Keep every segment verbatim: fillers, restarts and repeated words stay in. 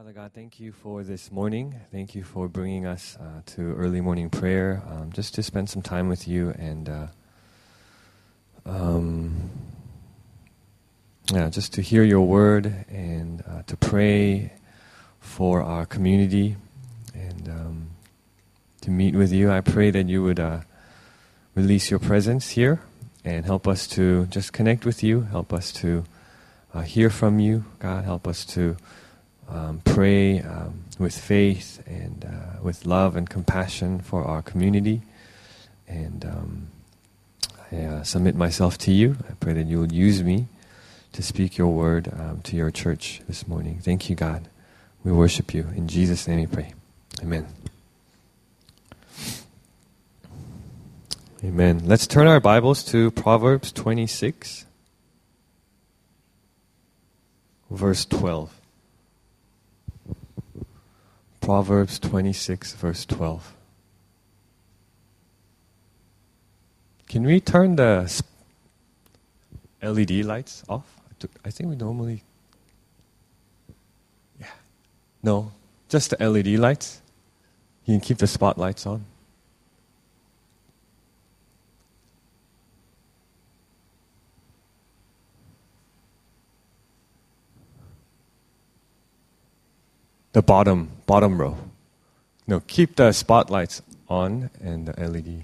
Father God, thank you for this morning. Thank you for bringing us uh, to early morning prayer, um, just to spend some time with you and uh, um, yeah, just to hear your word and uh, to pray for our community and um, to meet with you. I pray that you would uh, release your presence here and help us to just connect with you, help us to uh, hear from you. God, help us to Um, pray um, with faith and uh, with love and compassion for our community. And um, I uh, submit myself to you. I pray that you will use me to speak your word um, to your church this morning. Thank you, God. We worship you. In Jesus' name we pray. Amen. Amen. Let's turn our Bibles to Proverbs twenty-six, verse twelve. Proverbs twenty-six, verse twelve. Can we turn the L E D lights off? I think we normally... Yeah. No, just the L E D lights. You can keep the spotlights on. The bottom, bottom row. No, keep the spotlights on and the L E D.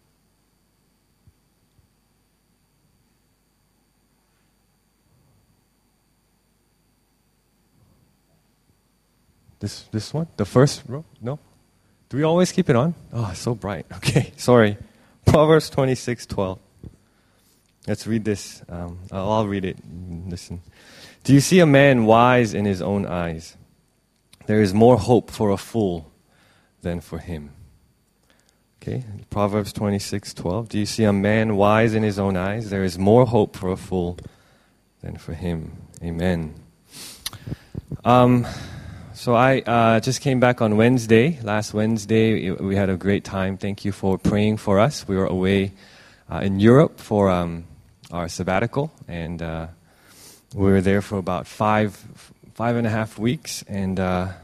This this one? The first row? No? Do we always keep it on? Oh, it's so bright. Okay, sorry. Proverbs twenty-six twelve. Let's read this. Um, I'll, I'll read it. Listen. Do you see a man wise in his own eyes? There is more hope for a fool than for him. Okay, Proverbs twenty-six twelve. Do you see a man wise in his own eyes? There is more hope for a fool than for him. Amen. Um, so I uh, just came back on Wednesday. Last Wednesday, we had a great time. Thank you for praying for us. We were away uh, in Europe for um, our sabbatical, and uh, we were there for about five. Five and a half weeks, and uh,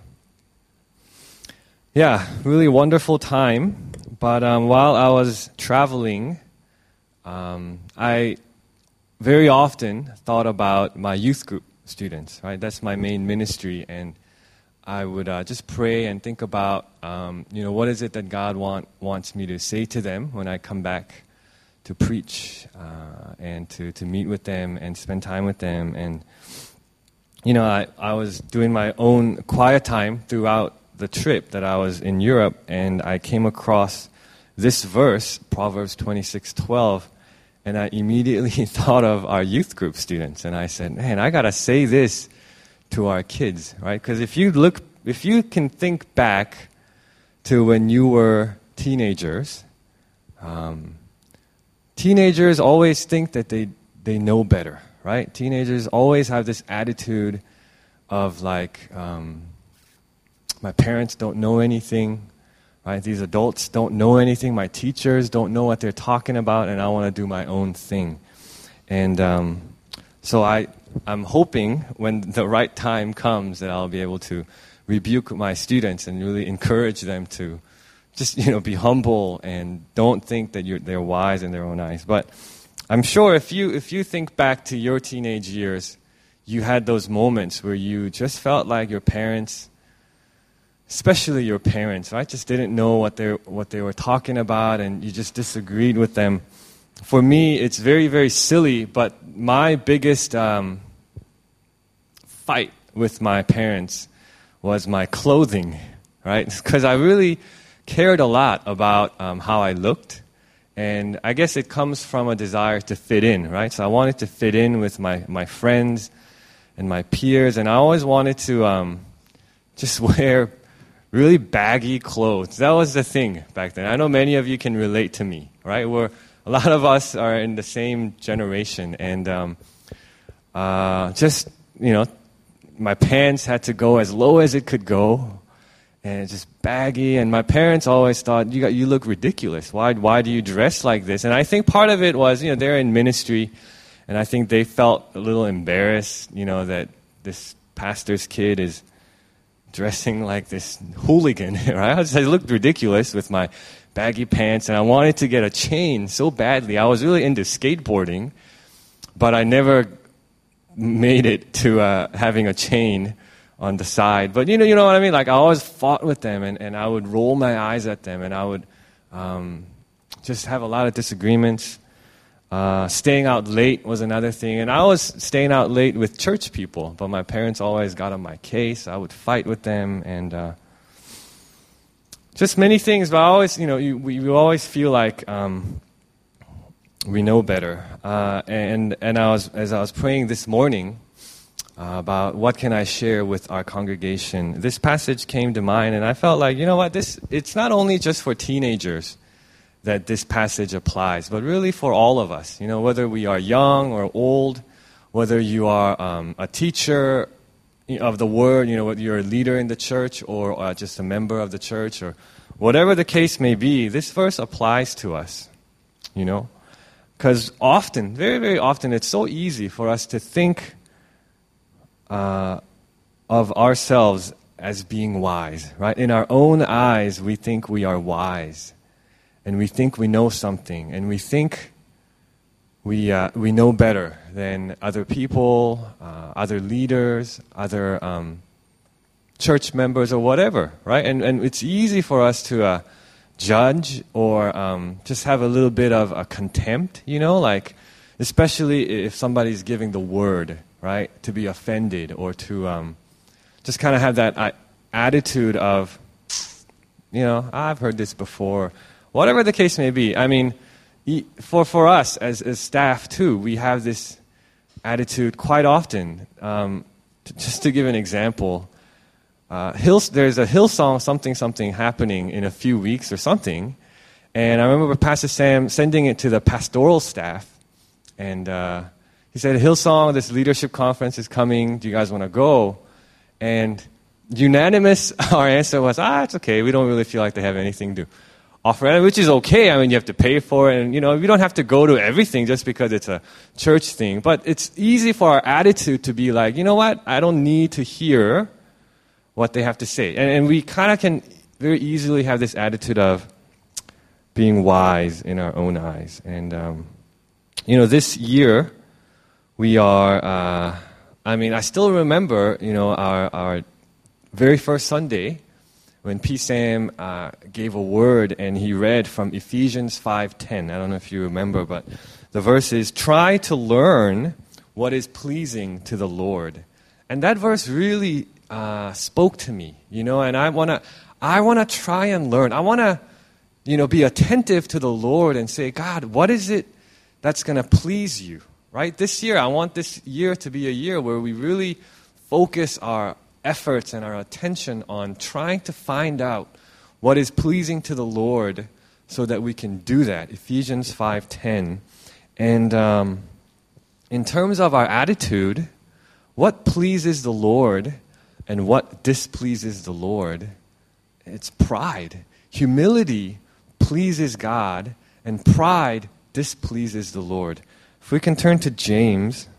yeah, really wonderful time. But um, while I was traveling, um, I very often thought about my youth group students. Right, that's my main ministry, and I would uh, just pray and think about, um, you know, what is it that God want wants me to say to them when I come back to preach uh, and to to meet with them and spend time with them. And You know, I, I was doing my own quiet time throughout the trip that I was in Europe, and I came across this verse, Proverbs twenty-six twelve, and I immediately thought of our youth group students, and I said, man, I gotta say this to our kids, right? Because if you look, if you can think back to when you were teenagers, um, teenagers always think that they they know better. Right? Teenagers always have this attitude of like, um, my parents don't know anything, right? These adults don't know anything. My teachers don't know what they're talking about, and I want to do my own thing. And um, so I, I'm hoping when the right time comes that I'll be able to rebuke my students and really encourage them to just, you know, be humble and don't think that you're, they're wise in their own eyes. But I'm sure if you if you think back to your teenage years, you had those moments where you just felt like your parents, especially your parents, right, just didn't know what they what they were talking about, and you just disagreed with them. For me, it's very very silly, but my biggest um, fight with my parents was my clothing, right? Because I really cared a lot about um, how I looked. And I guess it comes from a desire to fit in, right? So I wanted to fit in with my, my friends and my peers, and I always wanted to um, just wear really baggy clothes. That was the thing back then. I know many of you can relate to me, right? We're, a lot of us are in the same generation, and um, uh, just, you know, my pants had to go as low as it could go. And it's just baggy, and my parents always thought, you got, you look ridiculous. Why why do you dress like this? And I think part of it was, you know, they're in ministry, and I think they felt a little embarrassed, you know, that this pastor's kid is dressing like this hooligan, right? I, just, I looked ridiculous with my baggy pants, and I wanted to get a chain so badly. I was really into skateboarding, but I never made it to uh, having a chain on the side. But you know, you know what I mean? Like I always fought with them, and, and I would roll my eyes at them, and I would um, just have a lot of disagreements. Uh, staying out late was another thing, and I was staying out late with church people, but my parents always got on my case. I would fight with them, and uh, just many things. But I always, you know, you, we, we always feel like um, we know better. Uh, and and I was as I was praying this morning uh, about what can I share with our congregation, this passage came to mind, and I felt like, you know what, this it's not only just for teenagers that this passage applies, but really for all of us. You know, whether we are young or old, whether you are um, a teacher of the word, you know, whether you're a leader in the church or uh, just a member of the church, or whatever the case may be, this verse applies to us. You know, because often, very, very often, it's so easy for us to think uh, of ourselves as being wise, right? In our own eyes, we think we are wise. And we think we know something, and we think we uh, we know better than other people, uh, other leaders, other um, church members, or whatever, right? And and it's easy for us to uh, judge or um, just have a little bit of a contempt, you know, like especially if somebody's giving the word, right? To be offended or to um, just kind of have that uh, attitude of, you know, I've heard this before. Whatever the case may be, I mean, for, for us as, as staff too, we have this attitude quite often. Um, to, just to give an example, uh, Hill, there's a Hillsong something something happening in a few weeks or something, and I remember Pastor Sam sending it to the pastoral staff, and uh, he said, Hillsong, this leadership conference is coming, do you guys want to go? And unanimous, our answer was, ah, it's okay, we don't really feel like they have anything to offer, which is okay. I mean, you have to pay for it, and you know, we don't have to go to everything just because it's a church thing. But it's easy for our attitude to be like, you know what? I don't need to hear what they have to say, and, and we kind of can very easily have this attitude of being wise in our own eyes. And um, you know, this year we are. Uh, I mean, I still remember, you know, our our very first Sunday, when P. Sam uh, gave a word and he read from Ephesians five ten. I don't know if you remember, but the verse is, try to learn what is pleasing to the Lord. And that verse really uh, spoke to me, you know, and I want to I want to try and learn. I want to, you know, be attentive to the Lord and say, God, what is it that's going to please you, right? This year, I want this year to be a year where we really focus our efforts and our attention on trying to find out what is pleasing to the Lord so that we can do that. Ephesians five ten. And um, in terms of our attitude, what pleases the Lord and what displeases the Lord? It's pride. Humility pleases God, and pride displeases the Lord. If we can turn to James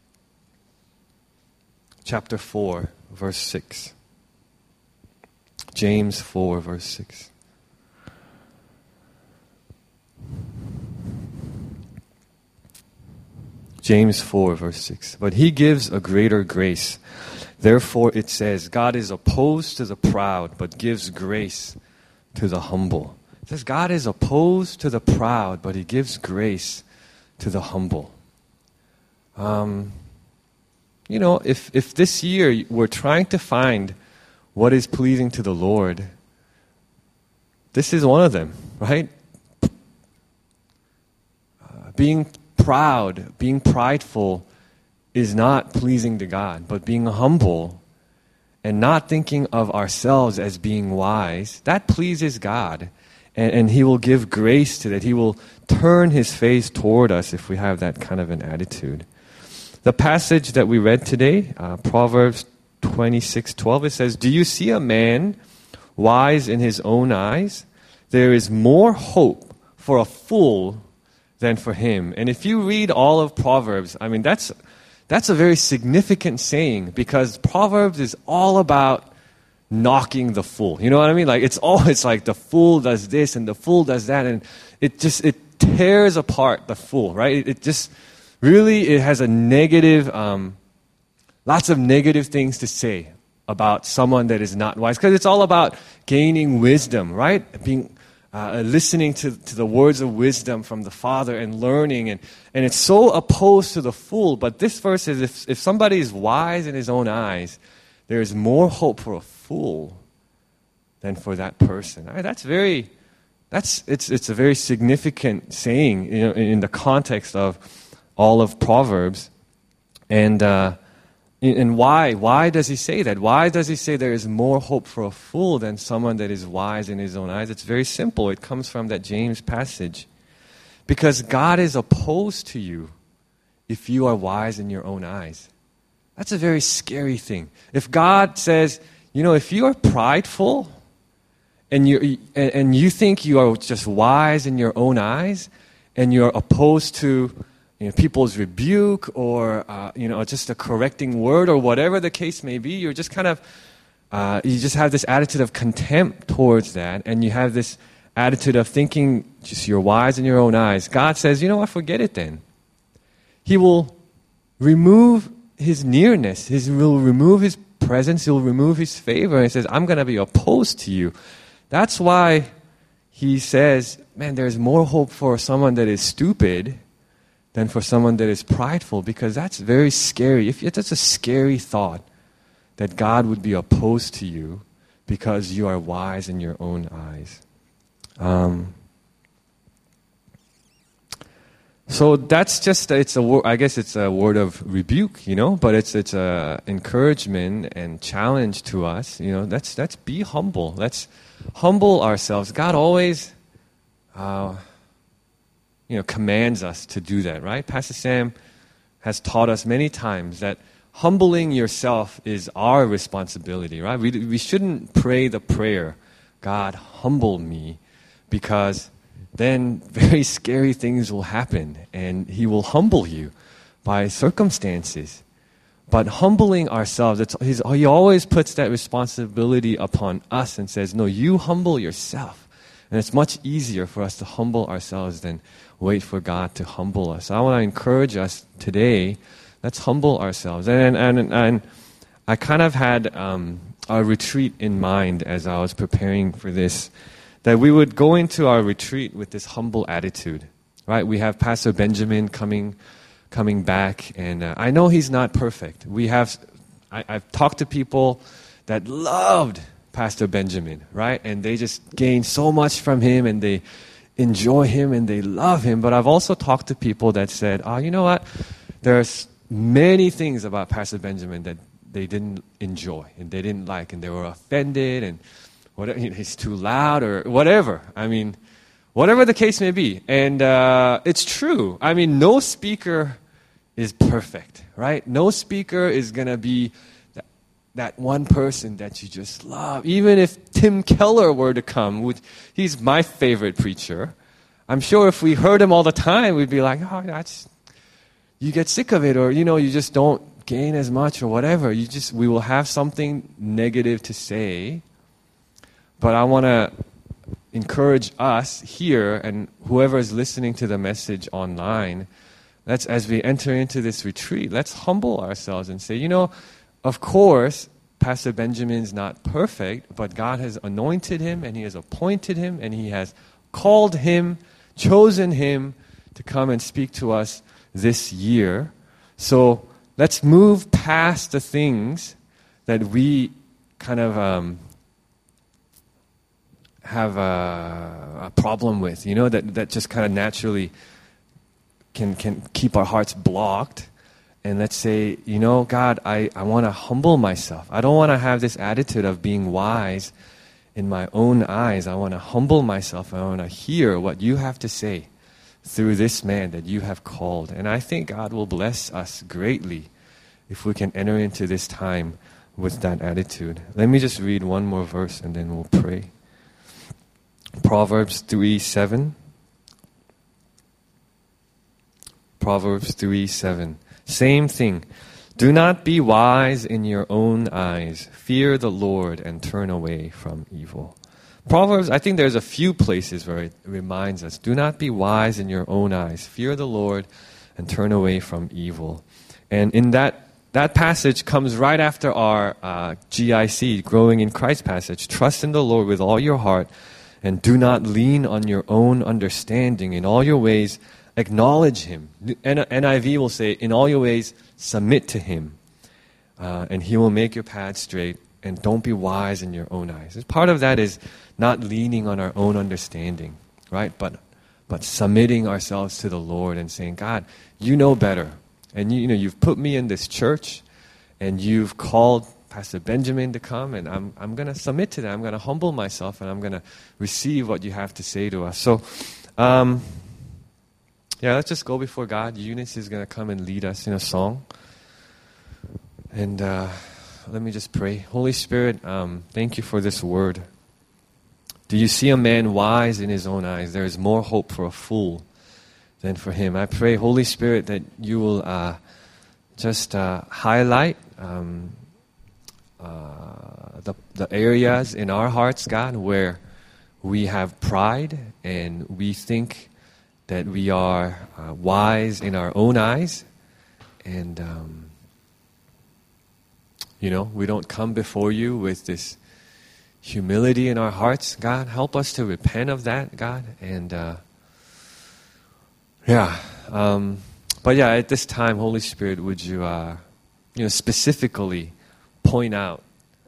chapter four. Verse six. James four, verse six. James four, verse six. But he gives a greater grace. Therefore it says, God is opposed to the proud, but gives grace to the humble. It says, God is opposed to the proud, but he gives grace to the humble. Um... You know, if, if this year we're trying to find what is pleasing to the Lord, this is one of them, right? Uh, being proud, being prideful is not pleasing to God, but being humble and not thinking of ourselves as being wise, that pleases God. And, and He will give grace to that. He will turn His face toward us if we have that kind of an attitude. The passage that we read today, uh, Proverbs twenty-six twelve, it says, do you see a man wise in his own eyes? There is more hope for a fool than for him. And if you read all of Proverbs, I mean, that's that's a very significant saying, because Proverbs is all about knocking the fool. You know what I mean? Like it's always like the fool does this and the fool does that, and it just it tears apart the fool, right? It, it just really it has a negative, um, lots of negative things to say about someone that is not wise, because it's all about gaining wisdom, right? Being uh, listening to, to the words of wisdom from the Father and learning, and, and it's so opposed to the fool. But this verse says if, if somebody is wise in his own eyes, there is more hope for a fool than for that person. Right? That's very, that's it's it's a very significant saying, you know, in the context of all of Proverbs, and. Uh, And why? Why does he say that? Why does he say there is more hope for a fool than someone that is wise in his own eyes? It's very simple. It comes from that James passage. Because God is opposed to you if you are wise in your own eyes. That's a very scary thing. If God says, you know, if you are prideful and you and you think you are just wise in your own eyes and you're opposed to You know, people's rebuke or uh, you know, just a correcting word or whatever the case may be, you're just kind of uh, you just have this attitude of contempt towards that, and you have this attitude of thinking just you're wise in your own eyes. God says, you know what, forget it then. He will remove his nearness. He will remove his presence. He'll remove his favor. And he says, I'm going to be opposed to you. That's why he says, man, there's more hope for someone that is stupid than for someone that is prideful, because that's very scary. If that's a scary thought, that God would be opposed to you because you are wise in your own eyes. Um, so that's just it's a I guess it's a word of rebuke, you know, but it's it's a encouragement and challenge to us. You know, let's let's be humble. Let's humble ourselves. God always. Uh, you know, commands us to do that, right? Pastor Sam has taught us many times that humbling yourself is our responsibility, right? We, we shouldn't pray the prayer, God, humble me, because then very scary things will happen and he will humble you by circumstances. But humbling ourselves, it's, he's, he always puts that responsibility upon us and says, no, you humble yourself. And it's much easier for us to humble ourselves than wait for God to humble us. So I want to encourage us today, let's humble ourselves. And, and, and I kind of had um, a retreat in mind as I was preparing for this, that we would go into our retreat with this humble attitude, right? We have Pastor Benjamin coming coming back, and uh, I know he's not perfect. We have, I, I've talked to people that loved Pastor Benjamin, right? And they just gain so much from him, and they enjoy him, and they love him. But I've also talked to people that said, oh, you know what? There's many things about Pastor Benjamin that they didn't enjoy, and they didn't like, and they were offended, and whatever, you know, he's too loud, or whatever. I mean, whatever the case may be. And uh, it's true. I mean, no speaker is perfect, right? No speaker is going to be that one person that you just love. Even if Tim Keller were to come, which he's my favorite preacher, I'm sure if we heard him all the time, we'd be like, oh, that's, you get sick of it, or, you know, you just don't gain as much or whatever. You just, we will have something negative to say. But I want to encourage us here and whoever is listening to the message online, let's, as we enter into this retreat, let's humble ourselves and say, you know, of course, Pastor Benjamin's not perfect, but God has anointed him, and he has appointed him, and he has called him, chosen him to come and speak to us this year. So let's move past the things that we kind of um, have a, a problem with, you know, that, that just kind of naturally can, can keep our hearts blocked. And let's say, you know, God, I, I want to humble myself. I don't want to have this attitude of being wise in my own eyes. I want to humble myself. I want to hear what you have to say through this man that you have called. And I think God will bless us greatly if we can enter into this time with that attitude. Let me just read one more verse and then we'll pray. Proverbs three seven. Proverbs three seven. Same thing. Do not be wise in your own eyes. Fear the Lord and turn away from evil. Proverbs, I think there's a few places where it reminds us, do not be wise in your own eyes. Fear the Lord and turn away from evil. And in that, that passage comes right after our uh, G I C, Growing in Christ passage. Trust in the Lord with all your heart and do not lean on your own understanding. In all your ways, acknowledge Him. N I V will say, in all your ways, submit to Him. Uh, and He will make your path straight. And don't be wise in your own eyes. Part of that is not leaning on our own understanding, right? But but submitting ourselves to the Lord and saying, God, you know better. And you, you know, you've put me in this church and you've called Pastor Benjamin to come, and I'm I'm going to submit to that. I'm going to humble myself and I'm going to receive what you have to say to us. So, um, yeah, let's just go before God. Eunice is going to come and lead us in a song. And uh, let me just pray. Holy Spirit, um, thank you for this word. Do you see a man wise in his own eyes? There is more hope for a fool than for him. I pray, Holy Spirit, that you will uh, just uh, highlight um, uh, the, the areas in our hearts, God, where we have pride and we think that we are uh, wise in our own eyes. And, um, you know, we don't come before you with this humility in our hearts. God, help us to repent of that, God. And, uh, yeah. Um, but yeah, at this time, Holy Spirit, would you, uh, you know, specifically point out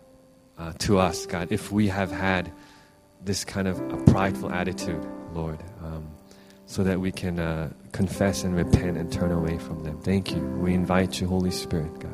uh, to us, God, if we have had this kind of a prideful attitude, Lord, um, so that we can uh, confess and repent and turn away from them. Thank you. We invite you, Holy Spirit, God.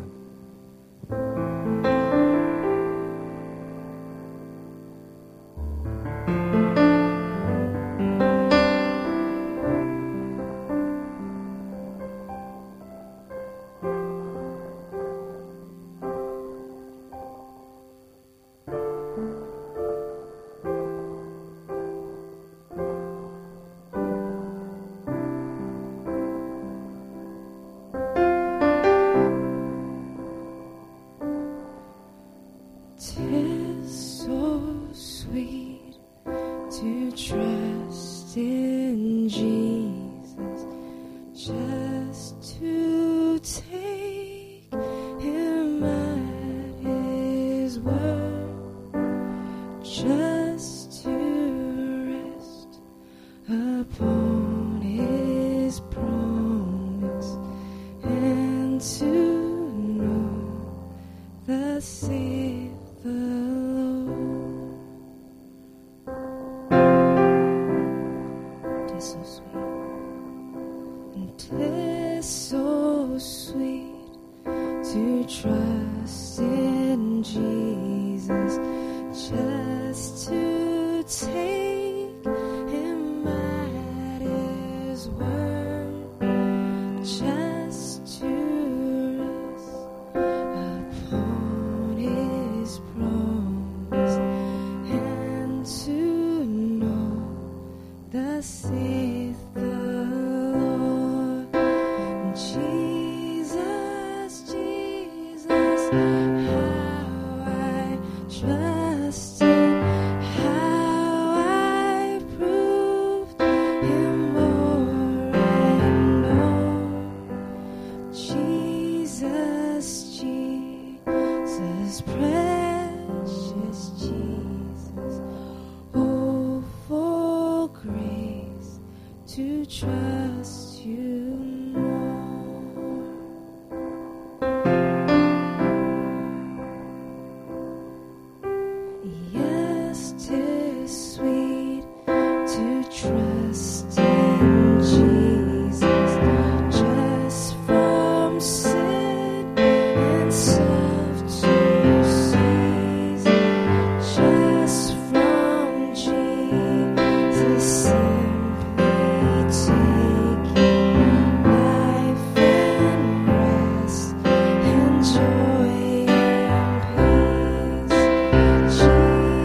Jesus.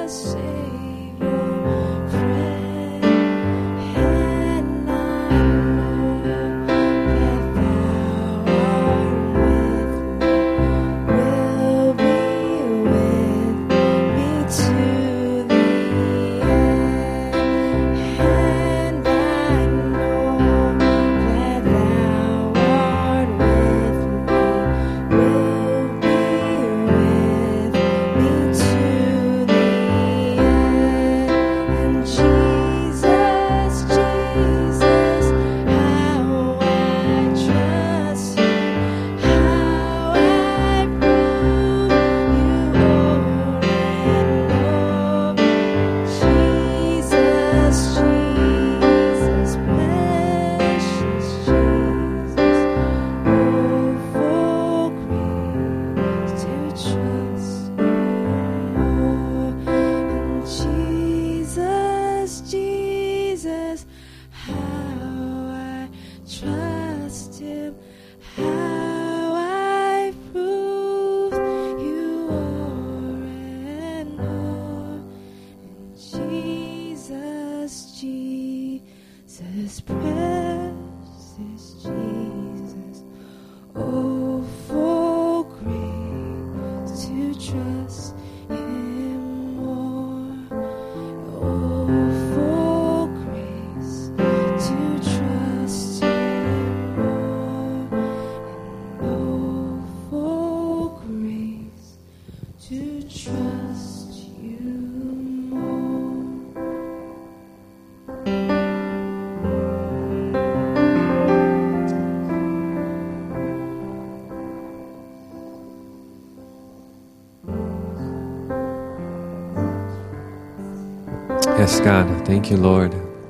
Yes, God. Thank you, Lord.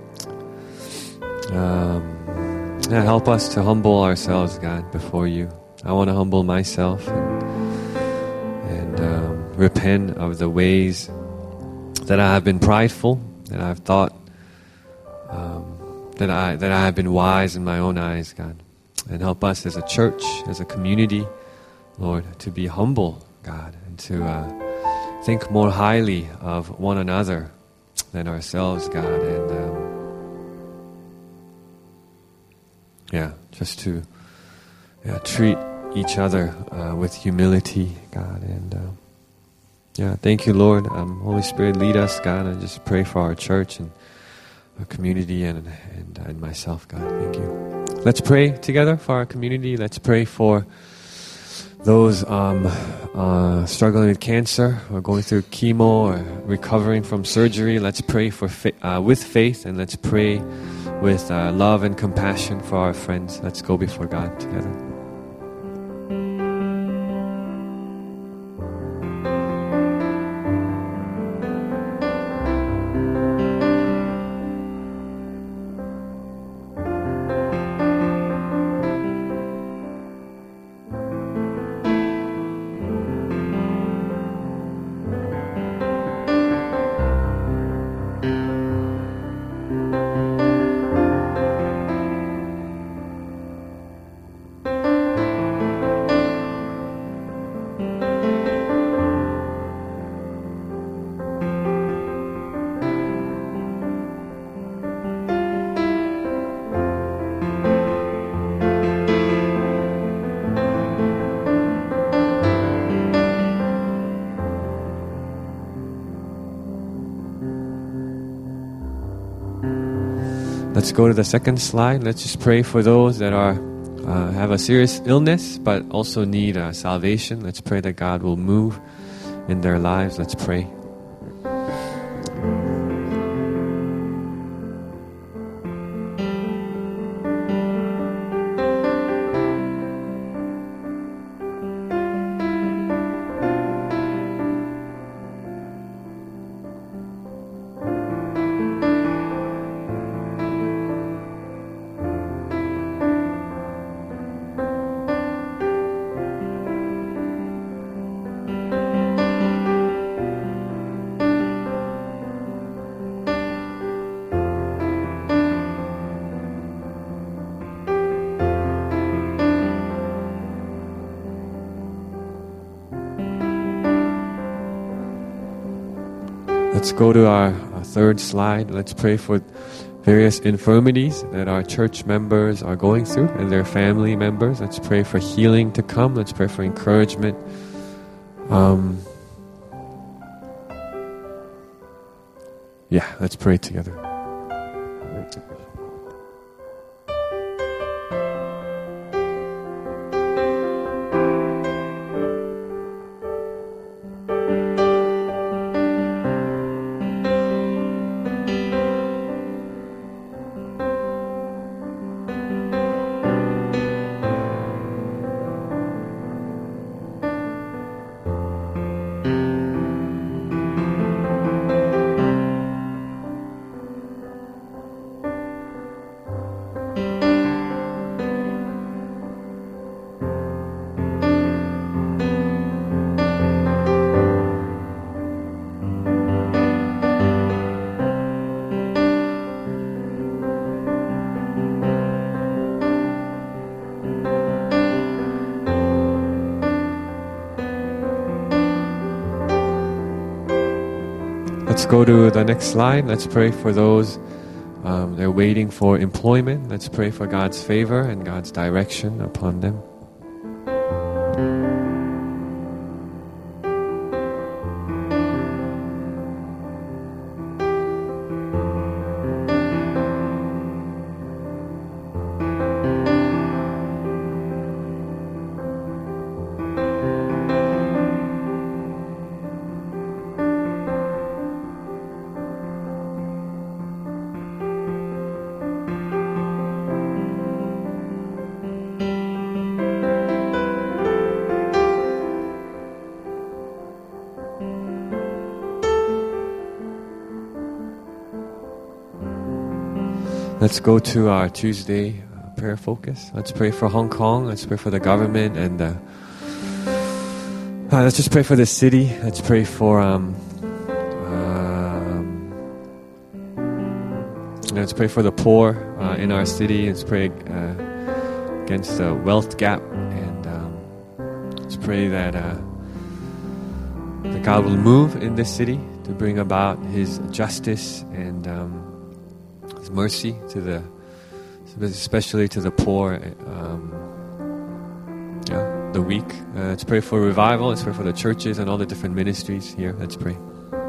Um, yeah, help us to humble ourselves, God, before you. I want to humble myself and, and um, repent of the ways that I have been prideful, that I've thought um, that I that I have been wise in my own eyes, God. And help us as a church, as a community, Lord, to be humble, God, and to uh, think more highly of one another than ourselves, God, and um, yeah, just to yeah, treat each other uh, with humility, God, and uh, yeah, thank you, Lord. Um, Holy Spirit, lead us, God. I just pray for our church and our community and and, and myself, God. Thank you. Let's pray together for our community. Let's pray for those um, uh, struggling with cancer or going through chemo or recovering from surgery. Let's pray for fa- uh, with faith, and let's pray with uh, love and compassion for our friends. Let's go before God together. Let's go to the second slide. Let's just pray for those that are uh, have a serious illness but also need uh, salvation. Let's pray that God will move in their lives. Let's pray. Let's go to our, our third slide. Let's pray for various infirmities that our church members are going through and their family members. Let's pray for healing to come. Let's pray for encouragement. Um, yeah, let's pray together. Let's go to the next slide. Let's pray for those um, they're waiting for employment. Let's pray for God's favor and God's direction upon them. Let's go to our Tuesday uh, prayer focus. Let's pray for Hong Kong. Let's pray for the government and uh, uh, let's just pray for the city. Let's pray for um, um, let's pray for the poor uh, in our city. Let's pray uh, against the wealth gap, and um, let's pray that uh, that God will move in this city to bring about His justice and um, His mercy to the, especially to the poor, um, yeah, the weak. Uh, let's pray for revival. Let's pray for the churches and all the different ministries here. Let's pray.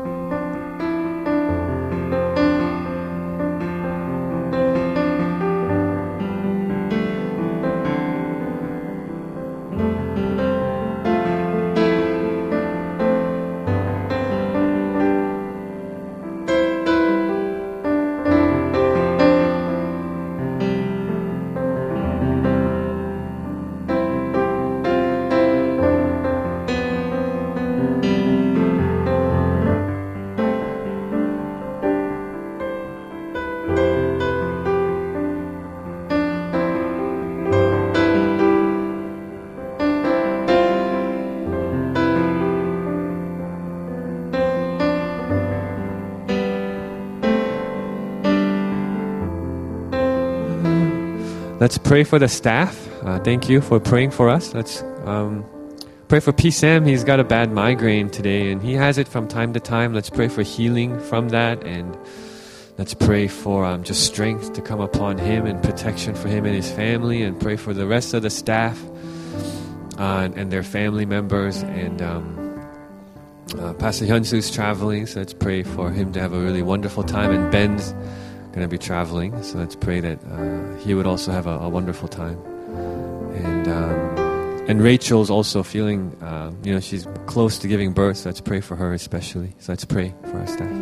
Let's pray for the staff. Uh, thank you for praying for us. Let's um, pray for P. Sam. He's got a bad migraine today, and he has it from time to time. Let's pray for healing from that, and let's pray for um, just strength to come upon him and protection for him and his family, and pray for the rest of the staff uh, and their family members. And um, uh, Pastor Hyunsu's traveling, so let's pray for him to have a really wonderful time. And Ben's going to be traveling, so let's pray that uh, he would also have a, a wonderful time. And um, and Rachel's also feeling, uh, you know, she's close to giving birth, so let's pray for her especially. So let's pray for our staff.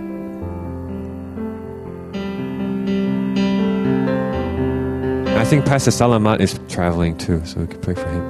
I think Pastor Salamat is traveling too, so we could pray for him.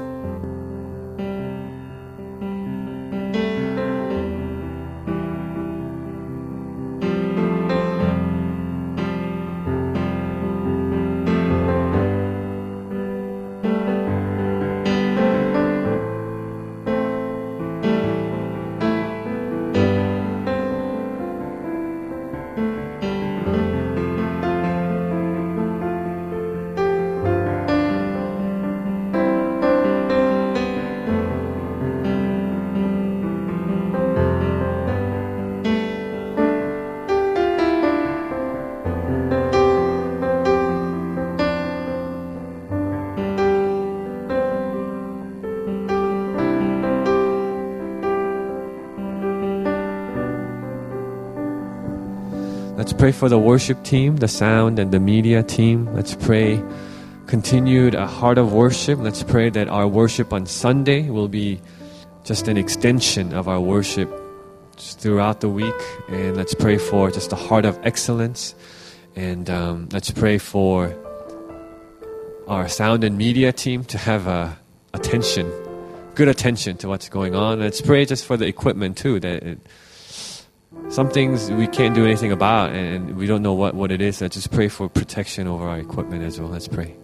Let's pray for the worship team, the sound and the media team. Let's pray continued a heart of worship. Let's pray that our worship on Sunday will be just an extension of our worship just throughout the week. And let's pray for just a heart of excellence. And um, let's pray for our sound and media team to have a attention, good attention to what's going on. Let's pray just for the equipment too, that it, some things we can't do anything about and we don't know what, what it is. Let's just pray for protection over our equipment as well. Let's pray.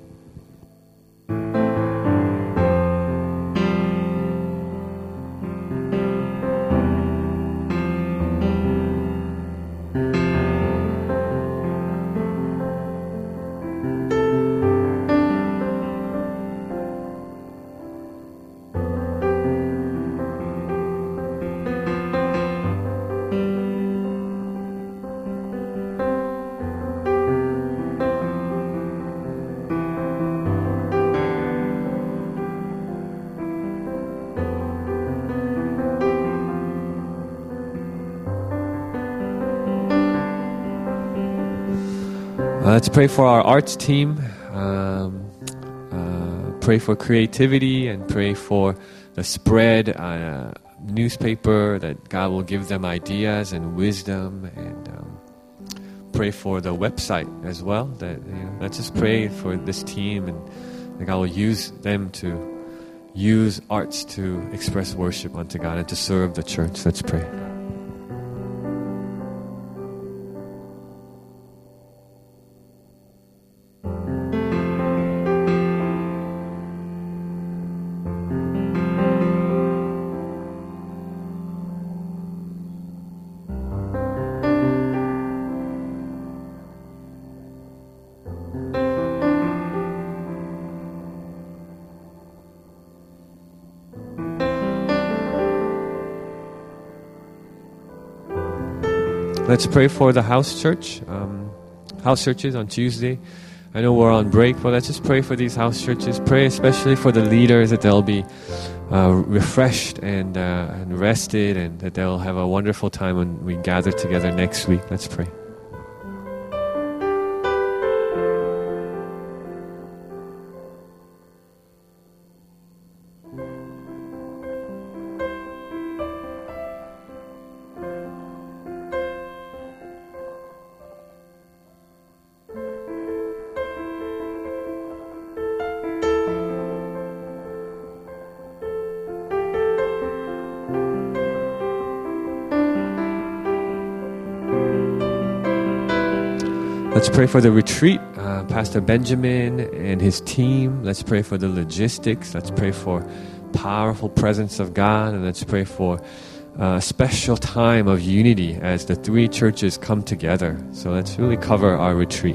Uh, let's pray for our arts team, um, uh, pray for creativity and pray for the spread uh, newspaper, that God will give them ideas and wisdom, and um, pray for the website as well. That you know, let's just pray for this team and that God will use them to use arts to express worship unto God and to serve the church. Let's pray. Let's pray for the house church, um, house churches on Tuesday. I know we're on break, but let's just pray for these house churches. Pray especially for the leaders, that they'll be uh, refreshed and, uh, and rested, and that they'll have a wonderful time when we gather together next week. Let's pray. Let's pray for the retreat, uh, Pastor Benjamin and his team. Let's pray for the logistics. Let's pray for powerful presence of God. And let's pray for a special time of unity as the three churches come together. So let's really cover our retreat.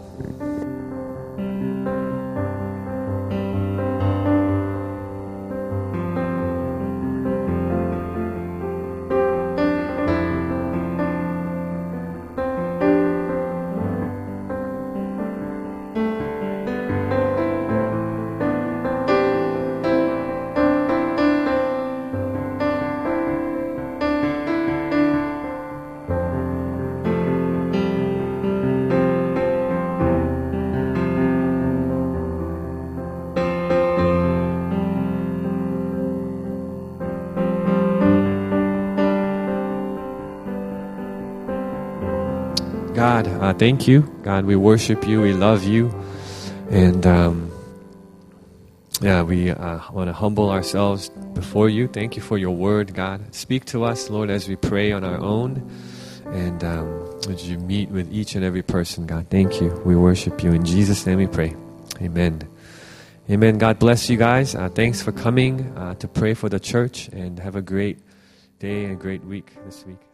God, uh, thank you. God, we worship you. We love you. And um, yeah, we uh, want to humble ourselves before you. Thank you for your word, God. Speak to us, Lord, as we pray on our own. And um, would you meet with each and every person, God. Thank you. We worship you. In Jesus' name we pray. Amen. Amen. God bless you guys. Uh, thanks for coming uh, to pray for the church. And have a great day and a great week this week.